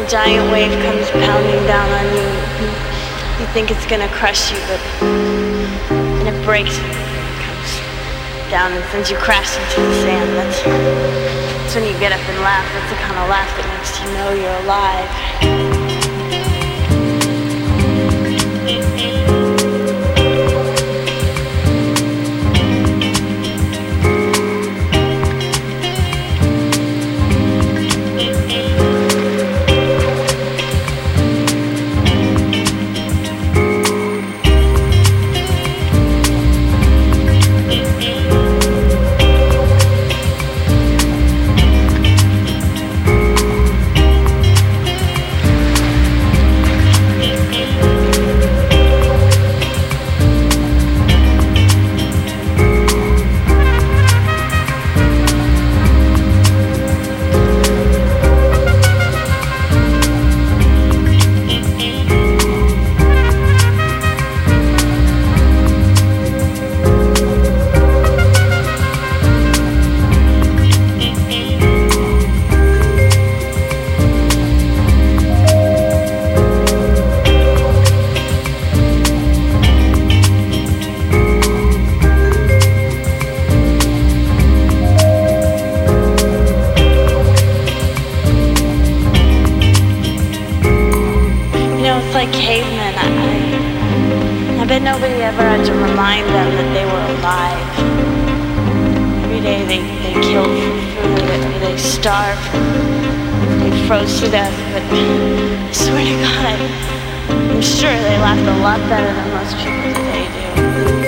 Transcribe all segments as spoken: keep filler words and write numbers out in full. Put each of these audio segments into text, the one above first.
giant wave comes pounding down on you. You think it's gonna crush you, but then it breaks and it comes down and sends you crashing to the sand. That's, that's when you get up and laugh. That's the kind of laugh that makes you know you're alive. Like cavemen, I, I bet nobody ever had to remind them that they were alive. Every day they, they killed for food, or they starved, they froze to death, but I swear to God, I'm sure they laughed a lot better than most people today do.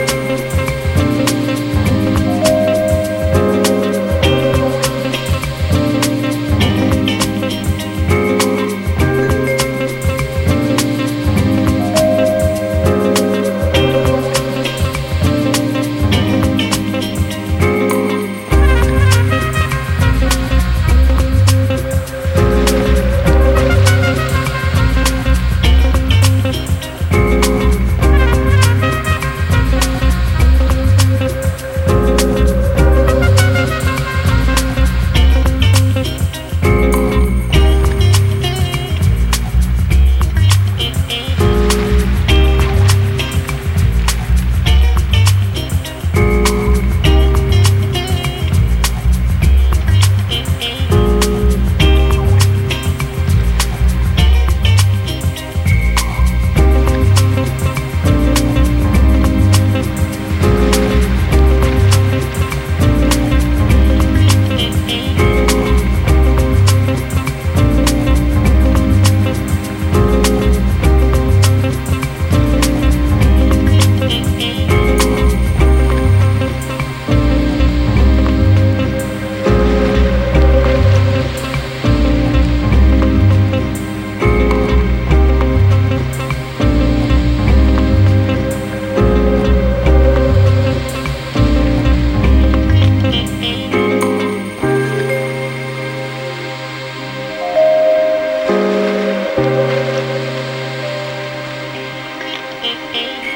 Thank you.